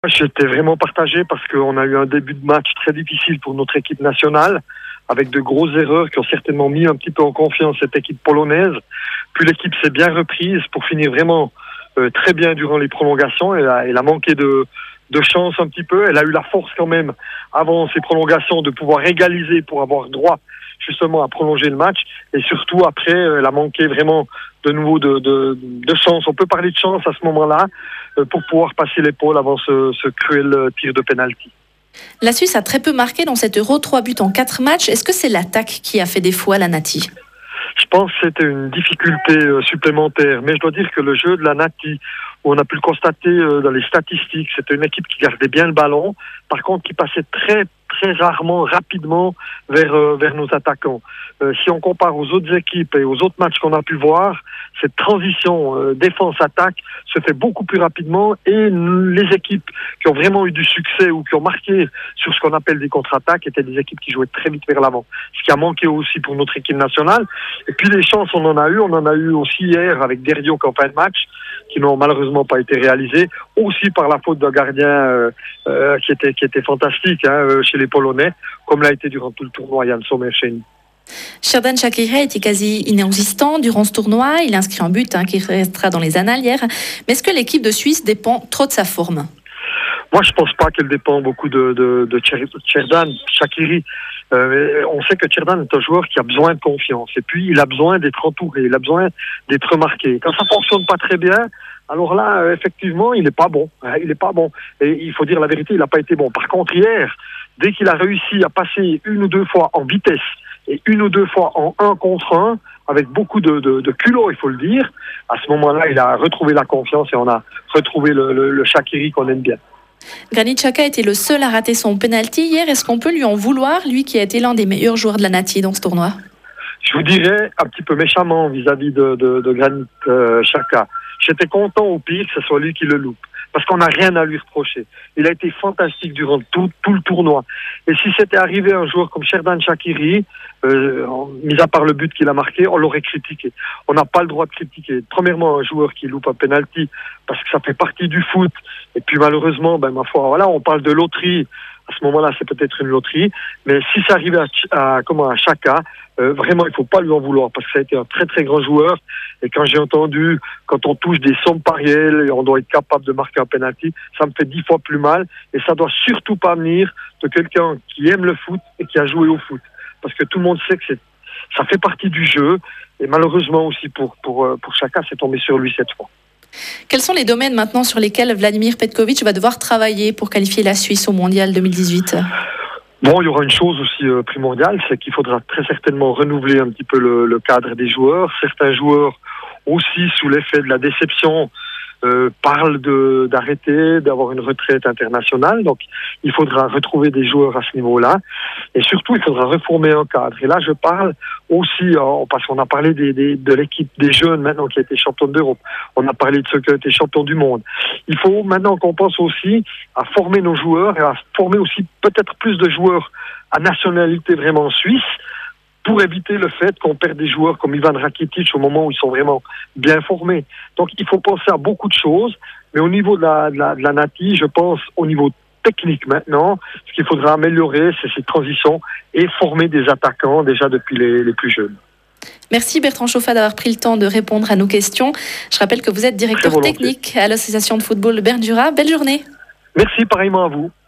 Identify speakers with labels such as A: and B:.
A: J'étais vraiment partagé parce qu'on a eu un début de match très difficile pour notre équipe nationale, avec de grosses erreurs qui ont certainement mis un petit peu en confiance cette équipe polonaise. Puis l'équipe s'est bien reprise pour finir vraiment très bien durant les prolongations. Elle a manqué de chance un petit peu. Elle a eu la force quand même, avant ces prolongations, de pouvoir égaliser pour avoir droit justement à prolonger le match. Et surtout après, elle a manqué vraiment de nouveau de chance. On peut parler de chance à ce moment-là pour pouvoir passer l'épaule avant ce cruel tir de pénalty.
B: La Suisse a très peu marqué dans cet Euro, 3 buts en 4 matchs. Est-ce que c'est l'attaque qui a fait défaut à la Nati ?
A: Je pense que c'était une difficulté supplémentaire. Mais je dois dire que le jeu de la Nati, on a pu le constater dans les statistiques, c'était une équipe qui gardait bien le ballon, par contre qui passait très rarement, rapidement vers nos attaquants. Si on compare aux autres équipes et aux autres matchs qu'on a pu voir, cette transition défense-attaque se fait beaucoup plus rapidement et les équipes qui ont vraiment eu du succès ou qui ont marqué sur ce qu'on appelle des contre-attaques étaient des équipes qui jouaient très vite vers l'avant. Ce qui a manqué aussi pour notre équipe nationale. Et puis les chances, on en a eu aussi hier avec Derriot en fin de match, qui n'ont malheureusement pas été réalisés, aussi par la faute d'un gardien qui était fantastique chez les Polonais, comme l'a été durant tout le tournoi Jan Sommer chez nous.
B: Xherdan Shaqiri a été quasi inexistant durant ce tournoi. Il inscrit un but qui restera dans les annales hier. Mais est-ce que l'équipe de Suisse dépend trop de sa forme ?
A: Moi, je pense pas qu'elle dépend beaucoup de Xherdan Shaqiri. On sait que Xherdan est un joueur qui a besoin de confiance. Et puis, il a besoin d'être entouré. Il a besoin d'être remarqué. Quand ça fonctionne pas très bien, alors là, effectivement, il n'est pas bon. Il n'est pas bon. Et il faut dire la vérité, il n'a pas été bon. Par contre, hier, dès qu'il a réussi à passer une ou deux fois en vitesse et une ou deux fois en 1 contre 1, avec beaucoup de culot, il faut le dire, à ce moment-là, il a retrouvé la confiance et on a retrouvé le Shaqiri qu'on aime bien.
B: Granit Xhaka était le seul à rater son penalty hier. Est-ce qu'on peut lui en vouloir, lui qui a été l'un des meilleurs joueurs de la Nati dans ce tournoi ?
A: Je vous dirais un petit peu méchamment vis-à-vis de Granit Xhaka. J'étais content au pire que ce soit lui qui le loupe, parce qu'on n'a rien à lui reprocher. Il a été fantastique durant tout le tournoi. Et si c'était arrivé à un joueur comme Xherdan Shaqiri, mis à part le but qu'il a marqué, on l'aurait critiqué. On n'a pas le droit de critiquer. Premièrement, un joueur qui loupe un penalty, parce que ça fait partie du foot. Et puis malheureusement, ma foi, voilà, on parle de loterie. À ce moment-là, c'est peut-être une loterie. Mais si ça arrivait à Xhaka, vraiment, il ne faut pas lui en vouloir parce que ça a été un très grand joueur. Et quand j'ai entendu, quand on touche des sommes parielles, on doit être capable de marquer un penalty, ça me fait 10 fois plus mal. Et ça doit surtout pas venir de quelqu'un qui aime le foot et qui a joué au foot. Parce que tout le monde sait que ça fait partie du jeu. Et malheureusement aussi pour Xhaka, c'est tombé sur lui cette fois.
B: Quels sont les domaines maintenant sur lesquels Vladimir Petković va devoir travailler pour qualifier la Suisse au Mondial 2018 ?
A: Bon, il y aura une chose aussi primordiale, c'est qu'il faudra très certainement renouveler un petit peu le cadre des joueurs. Certains joueurs aussi, sous l'effet de la déception, parlent d'arrêter, d'avoir une retraite internationale. Donc, il faudra retrouver des joueurs à ce niveau-là. Et surtout, il faudra reformer un cadre. Et là, je parle aussi, parce qu'on a parlé de l'équipe des jeunes maintenant qui a été champion d'Europe. On a parlé de ceux qui ont été champions du monde. Il faut maintenant qu'on pense aussi à former nos joueurs et à former aussi peut-être plus de joueurs à nationalité vraiment suisse, pour éviter le fait qu'on perde des joueurs comme Ivan Rakitic au moment où ils sont vraiment bien formés. Donc il faut penser à beaucoup de choses, mais au niveau de la Nati, je pense au niveau technique maintenant, ce qu'il faudra améliorer, c'est ces transitions et former des attaquants déjà depuis les plus jeunes.
B: Merci Bertrand Chauffat d'avoir pris le temps de répondre à nos questions. Je rappelle que vous êtes directeur technique à l'association de football Bern Jura. Belle journée.
A: Merci, pareillement à vous.